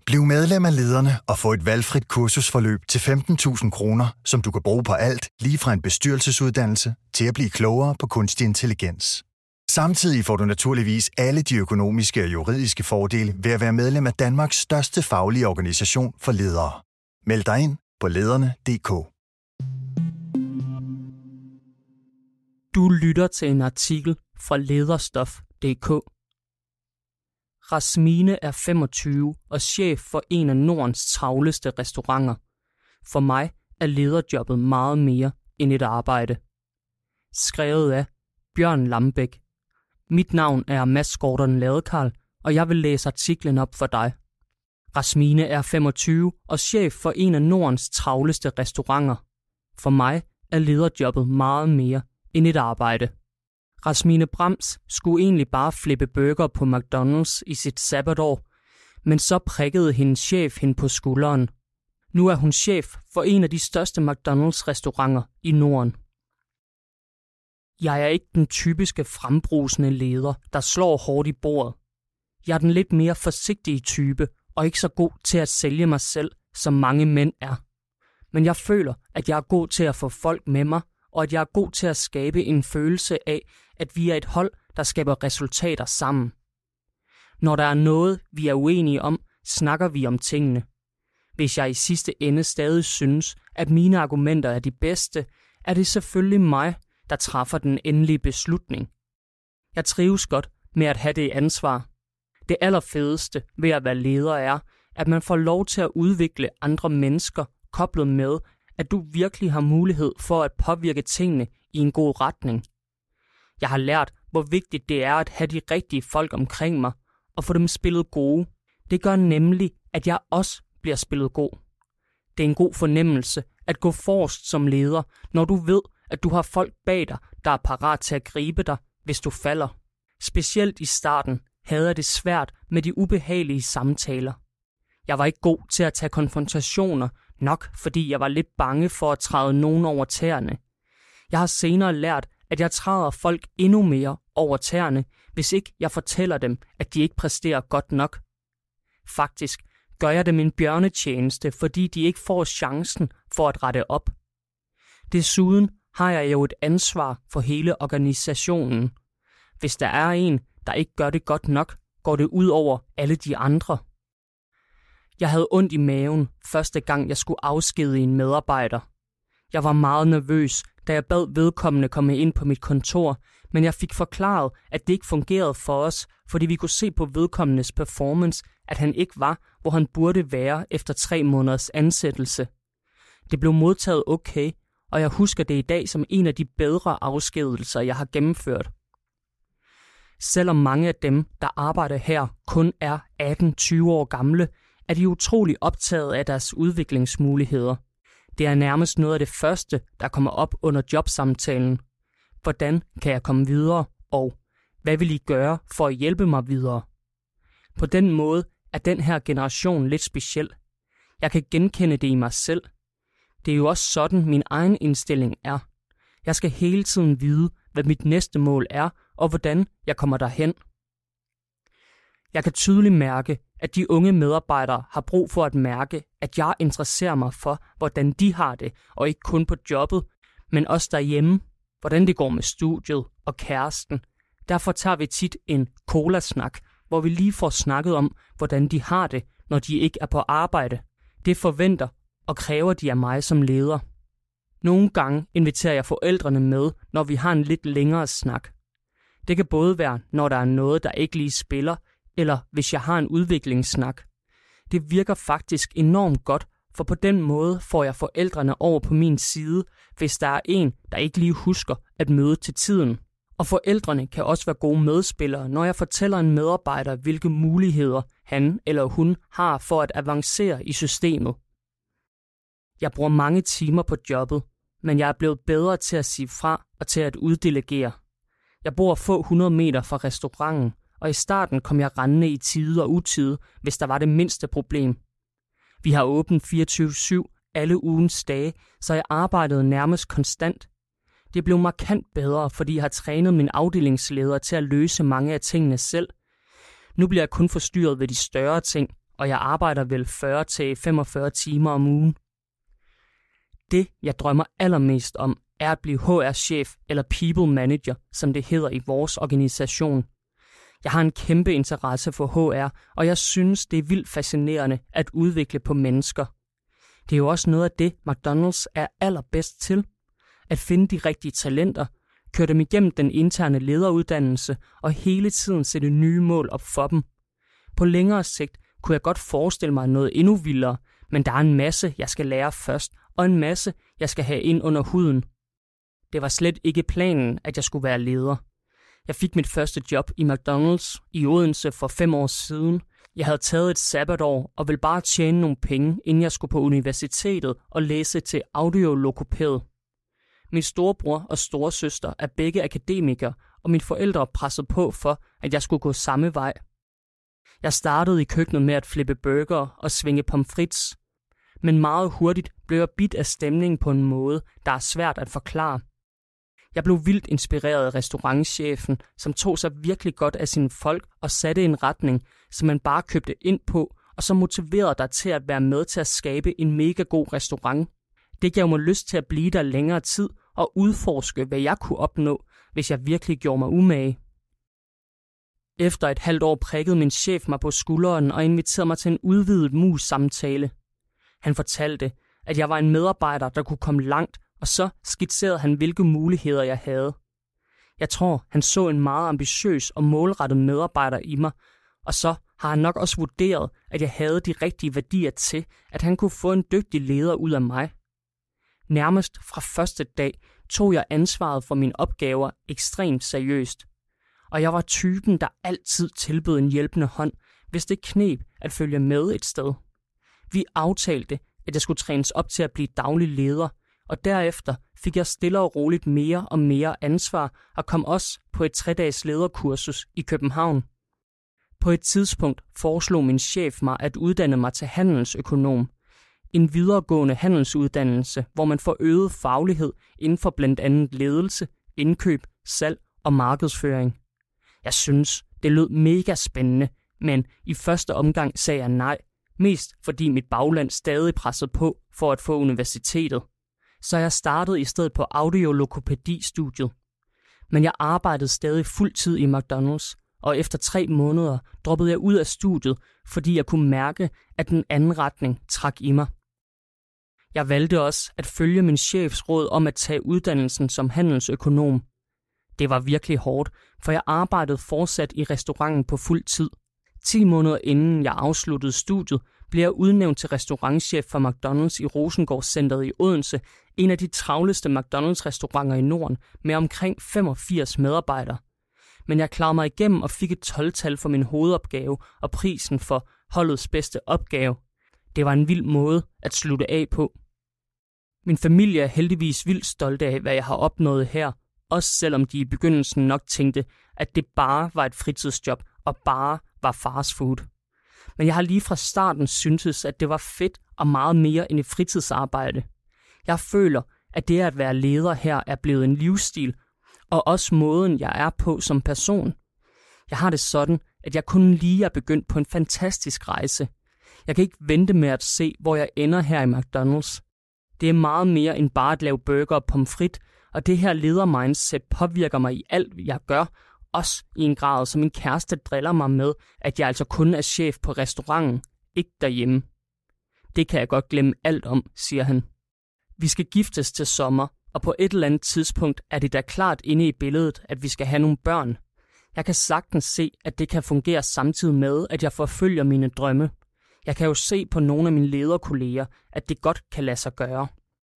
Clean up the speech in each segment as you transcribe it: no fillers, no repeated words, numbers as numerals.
Bliv medlem af Lederne og få et valgfrit kursusforløb til 15.000 kroner, som du kan bruge på alt, lige fra en bestyrelsesuddannelse til at blive klogere på kunstig intelligens. Samtidig får du naturligvis alle de økonomiske og juridiske fordele ved at være medlem af Danmarks største faglige organisation for ledere. Meld dig ind på lederne.dk. Du lytter til en artikel fra lederstof.dk. Rasmine er 25 og chef for en af Nordens travleste restauranter. For mig er lederjobbet meget mere end et arbejde. Skrevet af Bjørn Lambæk. Mit navn er Mads Gordon Ladekarl, og jeg vil læse artiklen op for dig. Rasmine er 25 og chef for en af Nordens travleste restauranter. For mig er lederjobbet meget mere end et arbejde. Rasmine Brams skulle egentlig bare flippe burger på McDonald's i sit sabbatår, men så prikkede hendes chef hende på skulderen. Nu er hun chef for en af de største McDonald's-restauranter i Norden. Jeg er ikke den typiske frembrusende leder, der slår hårdt i bordet. Jeg er den lidt mere forsigtige type og ikke så god til at sælge mig selv, som mange mænd er. Men jeg føler, at jeg er god til at få folk med mig, og at jeg er god til at skabe en følelse af, at vi er et hold, der skaber resultater sammen. Når der er noget, vi er uenige om, snakker vi om tingene. Hvis jeg i sidste ende stadig synes, at mine argumenter er de bedste, er det selvfølgelig mig, der træffer den endelige beslutning. Jeg trives godt med at have det ansvar. Det allerfedeste ved at være leder er, at man får lov til at udvikle andre mennesker, koblet med, at du virkelig har mulighed for at påvirke tingene i en god retning. Jeg har lært, hvor vigtigt det er at have de rigtige folk omkring mig, og få dem spillet gode. Det gør nemlig, at jeg også bliver spillet god. Det er en god fornemmelse at gå forrest som leder, når du ved, at du har folk bag dig, der er parat til at gribe dig, hvis du falder. Specielt i starten havde jeg det svært med de ubehagelige samtaler. Jeg var ikke god til at tage konfrontationer, nok fordi jeg var lidt bange for at træde nogen over tæerne. Jeg har senere lært, at jeg træder folk endnu mere over tæerne, hvis ikke jeg fortæller dem, at de ikke præsterer godt nok. Faktisk gør jeg dem en bjørnetjeneste, fordi de ikke får chancen for at rette op. Desuden har jeg jo et ansvar for hele organisationen. Hvis der er en, der ikke gør det godt nok, går det ud over alle de andre. Jeg havde ondt i maven første gang, jeg skulle afskedige en medarbejder. Jeg var meget nervøs, da jeg bad vedkommende komme ind på mit kontor, men jeg fik forklaret, at det ikke fungerede for os, fordi vi kunne se på vedkommendes performance, at han ikke var, hvor han burde være efter 3 måneders ansættelse. Det blev modtaget okay, og jeg husker det i dag som en af de bedre afskedigelser, jeg har gennemført. Selvom mange af dem, der arbejder her, kun er 18-20 år gamle, er de utrolig optaget af deres udviklingsmuligheder. Det er nærmest noget af det første, der kommer op under jobsamtalen. Hvordan kan jeg komme videre, og hvad vil I gøre for at hjælpe mig videre? På den måde er den her generation lidt speciel. Jeg kan genkende det i mig selv. Det er jo også sådan, min egen indstilling er. Jeg skal hele tiden vide, hvad mit næste mål er, og hvordan jeg kommer derhen. Jeg kan tydeligt mærke, at de unge medarbejdere har brug for at mærke, at jeg interesserer mig for, hvordan de har det, og ikke kun på jobbet, men også derhjemme, hvordan det går med studiet og kæresten. Derfor tager vi tit en cola-snak, hvor vi lige får snakket om, hvordan de har det, når de ikke er på arbejde. Det forventer og kræver de af mig som leder. Nogle gange inviterer jeg forældrene med, når vi har en lidt længere snak. Det kan både være, når der er noget, der ikke lige spiller, eller hvis jeg har en udviklingssnak. Det virker faktisk enormt godt, for på den måde får jeg forældrene over på min side, hvis der er en, der ikke lige husker at møde til tiden. Og forældrene kan også være gode medspillere, når jeg fortæller en medarbejder, hvilke muligheder han eller hun har for at avancere i systemet. Jeg bruger mange timer på jobbet, men jeg er blevet bedre til at sige fra og til at uddelegere. Jeg bor få 100 meter fra restauranten, og i starten kom jeg rendende i tide og utide, hvis der var det mindste problem. Vi har åbent 24/7 alle ugens dage, så jeg arbejdede nærmest konstant. Det blev markant bedre, fordi jeg har trænet min afdelingsleder til at løse mange af tingene selv. Nu bliver jeg kun forstyrret ved de større ting, og jeg arbejder vel 40-45 timer om ugen. Det, jeg drømmer allermest om, er at blive HR-chef eller people manager, som det hedder i vores organisation. Jeg har en kæmpe interesse for HR, og jeg synes, det er vildt fascinerende at udvikle på mennesker. Det er jo også noget af det, McDonald's er allerbedst til. At finde de rigtige talenter, køre dem igennem den interne lederuddannelse og hele tiden sætte nye mål op for dem. På længere sigt kunne jeg godt forestille mig noget endnu vildere, men der er en masse, jeg skal lære først, og en masse, jeg skal have ind under huden. Det var slet ikke planen, at jeg skulle være leder. Jeg fik mit første job i McDonald's i Odense for 5 år siden. Jeg havde taget et sabbatår og ville bare tjene nogle penge, inden jeg skulle på universitetet og læse til audiologopæd. Min storebror og storesøster er begge akademikere, og mine forældre pressede på for, at jeg skulle gå samme vej. Jeg startede i køkkenet med at flippe burger og svinge pomfrits, men meget hurtigt blev jeg bidt af stemningen på en måde, der er svært at forklare. Jeg blev vildt inspireret af restaurantchefen, som tog sig virkelig godt af sine folk og satte en retning, som man bare købte ind på, og som motiverede dig til at være med til at skabe en mega god restaurant. Det gav mig lyst til at blive der længere tid og udforske, hvad jeg kunne opnå, hvis jeg virkelig gjorde mig umage. Efter et halvt år prikkede min chef mig på skulderen og inviterede mig til en udvidet mus-samtale. Han fortalte, at jeg var en medarbejder, der kunne komme langt, og så skitserede han, hvilke muligheder jeg havde. Jeg tror, han så en meget ambitiøs og målrettet medarbejder i mig, og så har han nok også vurderet, at jeg havde de rigtige værdier til, at han kunne få en dygtig leder ud af mig. Nærmest fra første dag tog jeg ansvaret for mine opgaver ekstremt seriøst. Og jeg var typen, der altid tilbød en hjælpende hånd, hvis det kneb at følge med et sted. Vi aftalte, at jeg skulle trænes op til at blive daglig leder, og derefter fik jeg stille og roligt mere og mere ansvar og kom også på et 3-dages lederkursus i København. På et tidspunkt foreslog min chef mig at uddanne mig til handelsøkonom. En videregående handelsuddannelse, hvor man får øget faglighed inden for blandt andet ledelse, indkøb, salg og markedsføring. Jeg synes, det lød mega spændende, men i første omgang sagde jeg nej, mest fordi mit bagland stadig pressede på for at få universitetet. Så jeg startede i stedet på audiologopædi-studiet. Men jeg arbejdede stadig fuld tid i McDonald's, og efter 3 måneder droppede jeg ud af studiet, fordi jeg kunne mærke, at den anden retning trak i mig. Jeg valgte også at følge min chefs råd om at tage uddannelsen som handelsøkonom. Det var virkelig hårdt, for jeg arbejdede fortsat i restauranten på fuld tid. 10 måneder inden jeg afsluttede studiet, blev jeg udnævnt til restaurantchef for McDonald's i Rosengårdscenteret i Odense, en af de travleste McDonald's-restauranter i Norden, med omkring 85 medarbejdere. Men jeg klarede mig igennem og fik et 12-tal for min hovedopgave og prisen for holdets bedste opgave. Det var en vild måde at slutte af på. Min familie er heldigvis vildt stolte af, hvad jeg har opnået her, også selvom de i begyndelsen nok tænkte, at det bare var et fritidsjob og bare var fast food. Men jeg har lige fra starten syntes, at det var fedt og meget mere end et fritidsarbejde. Jeg føler, at det at være leder her er blevet en livsstil, og også måden, jeg er på som person. Jeg har det sådan, at jeg kun lige er begyndt på en fantastisk rejse. Jeg kan ikke vente med at se, hvor jeg ender her i McDonald's. Det er meget mere end bare at lave burger og pomfrit, og det her ledermindset påvirker mig i alt, jeg gør, også i en grad, som min kæreste driller mig med, at jeg altså kun er chef på restauranten, ikke derhjemme. Det kan jeg godt glemme alt om, siger han. Vi skal giftes til sommer, og på et eller andet tidspunkt er det da klart inde i billedet, at vi skal have nogle børn. Jeg kan sagtens se, at det kan fungere samtidig med, at jeg forfølger mine drømme. Jeg kan jo se på nogle af mine lederkolleger, at det godt kan lade sig gøre.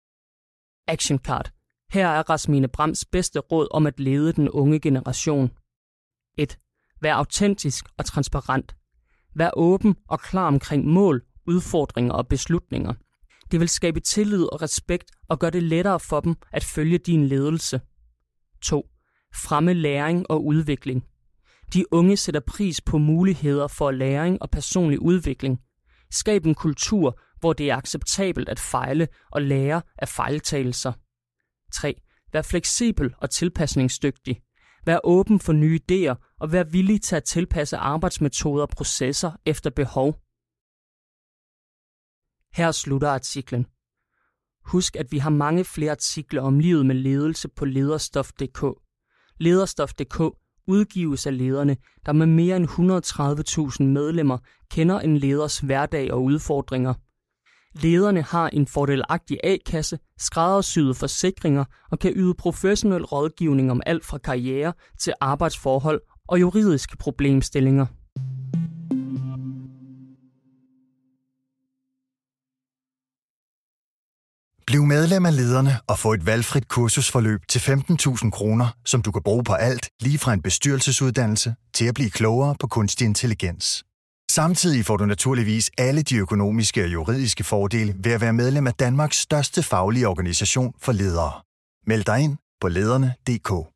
Action card. Her er Rasmine Brams bedste råd om at lede den unge generation. 1. Vær autentisk og transparent. Vær åben og klar omkring mål, udfordringer og beslutninger. Det vil skabe tillid og respekt og gøre det lettere for dem at følge din ledelse. 2. Fremme læring og udvikling. De unge sætter pris på muligheder for læring og personlig udvikling. Skab en kultur, hvor det er acceptabelt at fejle og lære af fejltagelser. 3. Vær fleksibel og tilpasningsdygtig. Vær åben for nye idéer og vær villig til at tilpasse arbejdsmetoder og processer efter behov. Her slutter artiklen. Husk, at vi har mange flere artikler om livet med ledelse på lederstof.dk. Lederstof.dk udgives af lederne, der med mere end 130.000 medlemmer kender en leders hverdag og udfordringer. Lederne har en fordelagtig A-kasse, skræddersyede forsikringer og kan yde professionel rådgivning om alt fra karriere til arbejdsforhold og juridiske problemstillinger. Bliv medlem af Lederne og få et valgfrit kursusforløb til 15.000 kroner, som du kan bruge på alt, lige fra en bestyrelsesuddannelse til at blive klogere på kunstig intelligens. Samtidig får du naturligvis alle de økonomiske og juridiske fordele ved at være medlem af Danmarks største faglige organisation for ledere. Meld dig ind på lederne.dk.